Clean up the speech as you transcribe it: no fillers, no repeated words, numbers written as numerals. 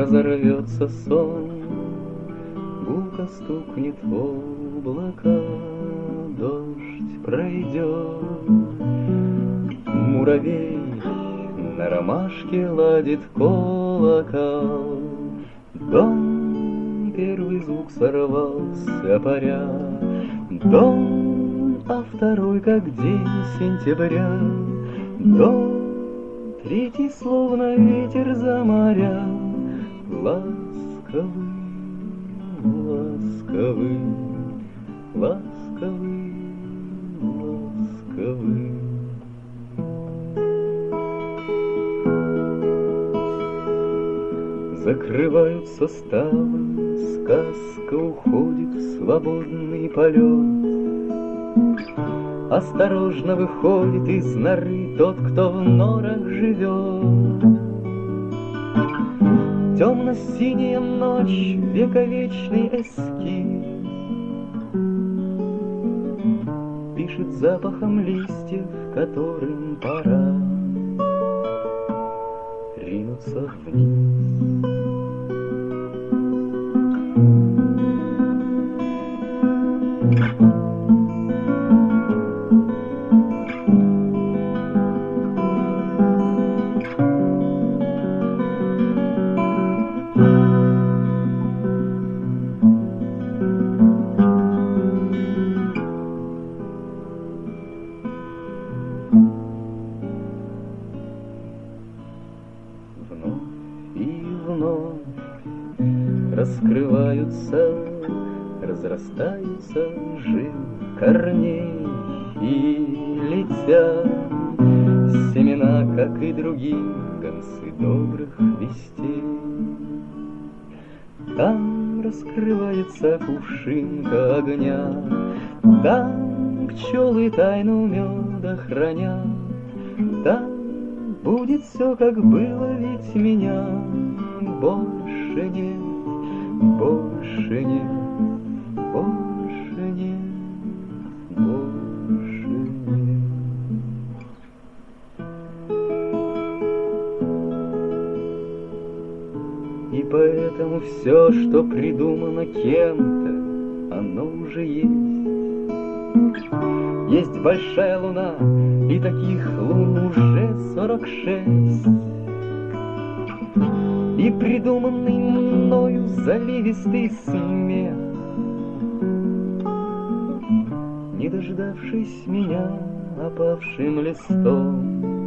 разорвется сон, гулко стукнет в облака, дождь пройдет. Муравей на ромашке ладит колокол, дон, первый звук сорвался паря, дон, а второй как день сентября, дон, третий словно ветер за моря, ласковый, ласковый, ласковый, ласковый. Закрываются ставы, сказка уходит в свободный полет. Осторожно выходит из норы тот, кто в норах живет. Темно-синяя ночь, вековечный эскиз, пишет запахом листьев, которым пора ринуться вниз. Раскрываются, разрастаются живы корней и летят семена, как и другие концы добрых вестей. Там раскрывается кувшинка огня, там пчелы тайну меда хранят, там будет все, как было, ведь меня больше нет. Больше нет, больше нет, больше нет. И поэтому все, что придумано кем-то, оно уже есть. Есть большая луна, и таких лун уже 46. И придуманный мною заливистый смех, не дождавшись меня опавшим листом,